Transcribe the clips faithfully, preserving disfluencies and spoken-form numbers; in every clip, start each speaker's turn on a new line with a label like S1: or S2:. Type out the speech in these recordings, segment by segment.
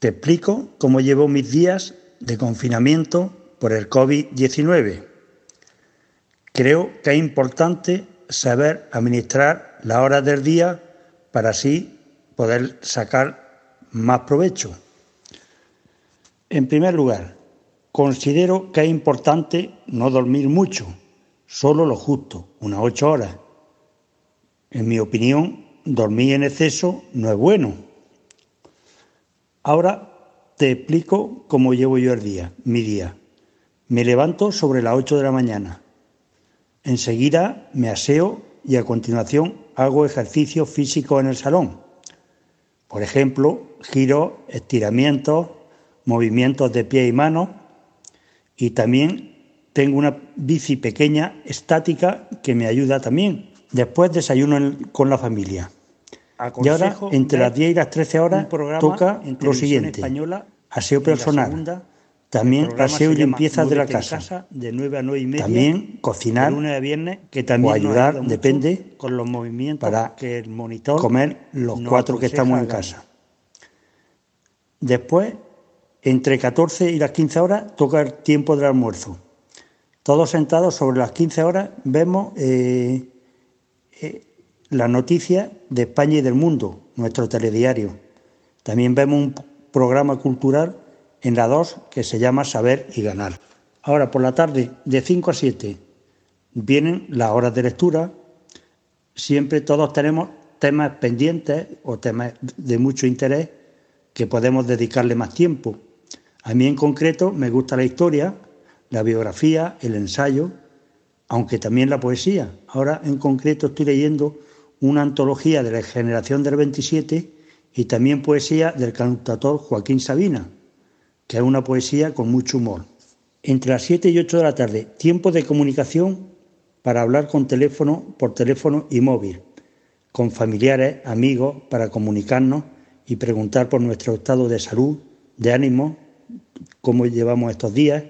S1: Te explico cómo llevo mis días de confinamiento por el COVID diecinueve. Creo que es importante saber administrar las horas del día para así poder sacar más provecho. En primer lugar, considero que es importante no dormir mucho, solo lo justo, unas ocho horas. En mi opinión, dormir en exceso no es bueno. Ahora te explico cómo llevo yo el día, mi día. Me levanto sobre las ocho de la mañana. Enseguida me aseo y a continuación hago ejercicios físicos en el salón. Por ejemplo, giros, estiramientos, movimientos de pie y manos, y también tengo una bici pequeña estática que me ayuda también. Después desayuno con la familia. Y ahora, entre las diez y las trece horas, toca lo siguiente: aseo personal, también aseo y limpieza de la casa, casa de nueve a nueve y media, también cocinar de a viernes, que también o ayudar, depende, con los movimientos para que el monitor comer los cuatro que estamos en casa. Después, entre catorce y las quince horas, toca el tiempo del almuerzo. Todos sentados sobre las quince horas vemos eh, eh, las noticias de España y del mundo, nuestro telediario. También vemos un programa cultural en la dos que se llama Saber y Ganar. Ahora, por la tarde, de cinco a siete, vienen las horas de lectura. Siempre todos tenemos temas pendientes o temas de mucho interés que podemos dedicarle más tiempo. A mí en concreto me gusta la historia, la biografía, el ensayo, aunque también la poesía. Ahora en concreto estoy leyendo una antología de la generación del veintisiete y también poesía del cantautor Joaquín Sabina, que es una poesía con mucho humor. Entre las siete y ocho de la tarde, tiempo de comunicación para hablar con teléfono, por teléfono y móvil, con familiares, amigos, para comunicarnos y preguntar por nuestro estado de salud, de ánimo, cómo llevamos estos días.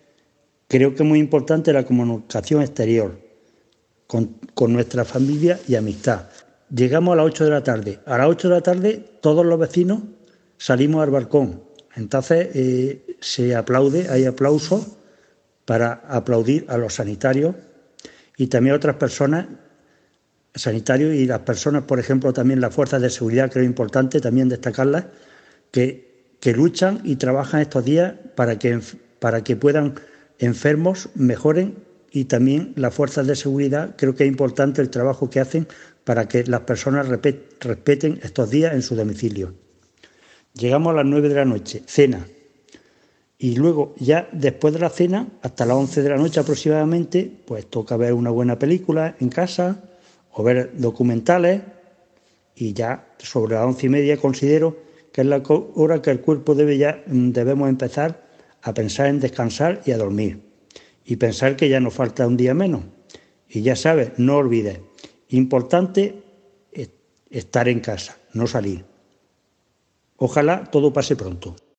S1: Creo que es muy importante la comunicación exterior con, con nuestra familia y amistad. Llegamos a las ocho de la tarde. A las ocho de la tarde todos los vecinos salimos al balcón. Entonces eh, se aplaude, hay aplausos para aplaudir a los sanitarios y también a otras personas, sanitarios y las personas, por ejemplo, también las fuerzas de seguridad, creo importante también destacarlas, que, que luchan y trabajan estos días para que, para que puedan enfermos mejoren, y también las fuerzas de seguridad, creo que es importante el trabajo que hacen para que las personas respeten estos días en su domicilio. Llegamos a las nueve de la noche, cena, y luego ya después de la cena, hasta las once de la noche aproximadamente, pues toca ver una buena película en casa o ver documentales, y ya sobre las once y media considero que es la hora que el cuerpo debe ya, debemos empezar a pensar en descansar y a dormir, y pensar que ya nos falta un día menos. Y ya sabes, no olvides, importante estar en casa, no salir. Ojalá todo pase pronto.